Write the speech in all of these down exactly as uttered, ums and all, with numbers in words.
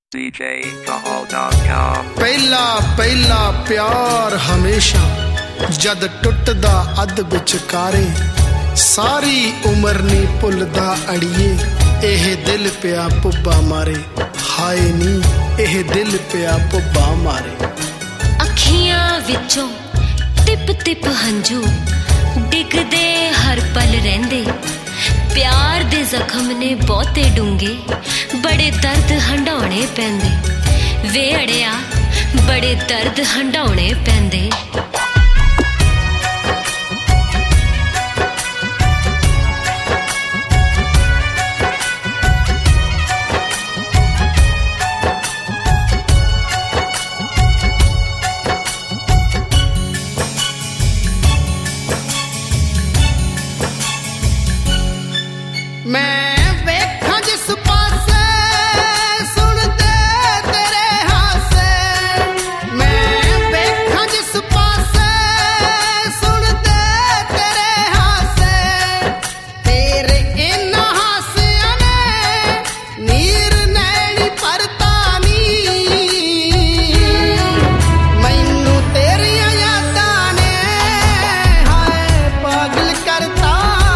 D J Kahal dot com ਪਹਿਲਾ ਪਹਿਲਾ ਪਿਆਰ ਹਮੇਸ਼ਾ ਜਦ ਟੁੱਟਦਾ ਅੱਧ ਵਿਚਕਾਰੇ ਸਾਰੀ ਉਮਰ ਨੀ ਭੁੱਲਦਾ ਅੜੀਏ ਇਹ ਦਿਲ ਪਿਆ ਪੁੱਬਾ ਮਾਰੇ ਹਾਏ ਨੀ ਇਹ ਦਿਲ ਪਿਆ ਪੁੱਬਾ ਮਾਰੇ ਅੱਖੀਆਂ ਵਿੱਚੋਂ ਟਿਪ ਟਿਪ ਹੰਝੂ ਡਿੱਗਦੇ ਹਰ ਪਲ ਰਹਿੰਦੇ ਪਿਆਰ ਦੇ ਜ਼ਖਮ ਨੇ ਬਹੁਤੇ ਡੂੰਘੇ ਬੜੇ ਦਰਦ ਹੰਡਾਉਣੇ ਪੈਂਦੇ ਵੇ ਅੜਿਆ ਬੜੇ ਦਰਦ ਹੰਡਾਉਣੇ ਪੈਂਦੇ ਮੈਂ ਵੇਖਾਂ ਜਿਸ ਪਾਸੇ ਸੁਣਦੇ ਤੇਰੇ ਹਾਸੇ ਮੈਂ ਵੇਖਾਂ ਜਿਸ ਪਾਸੇ ਸੁਣਦੇ ਤੇਰੇ ਹਾਸੇ ਤੇਰੇ ਇਹਨਾਂ ਹਾਸਿਆਂ ਨੇ ਨੀਰ ਨੈਣੀ ਭਰਤਾ ਨੀ ਮੈਨੂੰ ਤੇਰੀਆਂ ਯਾਦਾਂ ਨੇ ਹਾਏ ਪਾਗਲ ਕਰਤਾ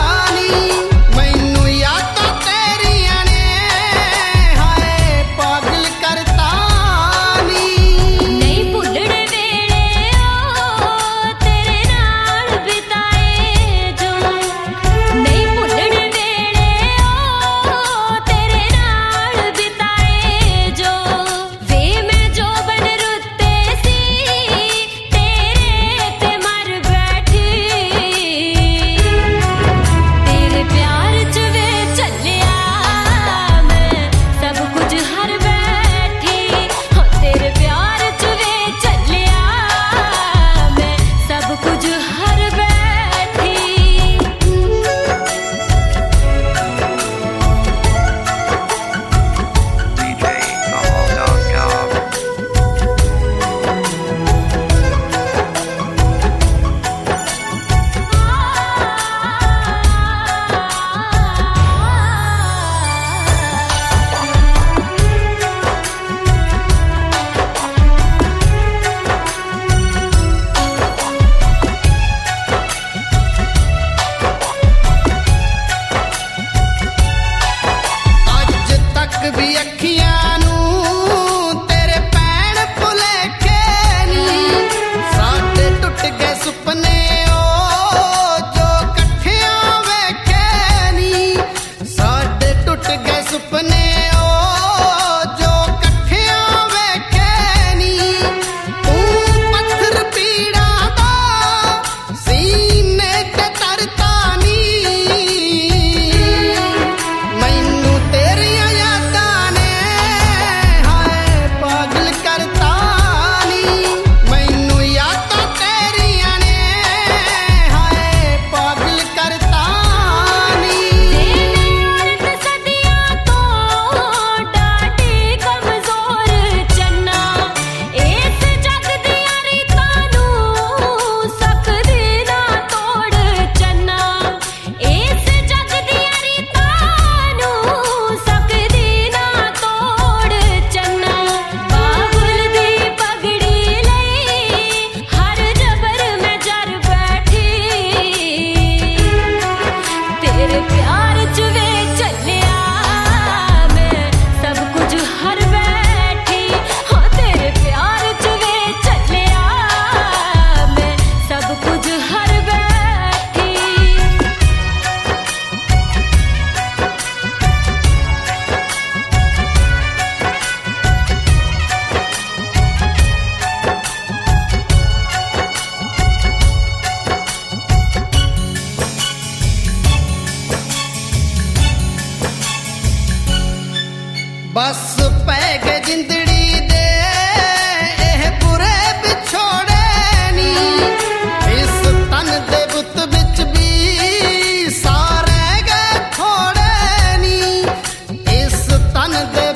ਵੀ ਅੱਖੀਆਂ ਨੂੰ ਤੇਰੇ ਪੈਣ ਭੁਲੇਖੇ ਨੀ ਸਾਡੇ ਟੁੱਟ ਗਏ ਸੁਪਨੇ ਉਹ ਜੋ ਇਕੱਠਿਆਂ ਵੇਖੇ ਨੀ ਸਾਡੇ ਟੁੱਟ ਗਏ ਸੁਪਨੇ ਉਹ ਜੋ ਇਕੱਠਿਆਂ ਵੇਖੇ ਨੀ ਤੂੰ ਪੱਥਰ ਪੀੜਾਂ ਦਾ ਸੀਨੇ ਤੇ ਤਰਤਾ ਨੀ ਮੈਨੂੰ ਤੇਰੀਆਂ ਬਸ ਪੈ ਗਏ ਜਿੰਦੜੀ ਦੇ ਇਹ ਬੁਰੇ ਵਿਛੋੜੇ ਨੀ ਇਸ ਤਨ ਦੇ ਬੁੱਤ ਵਿੱਚ ਵੀ ਸਾਰੇ ਗਏ ਥੋੜੇ ਨੀ ਇਸ ਤਨ ਦੇ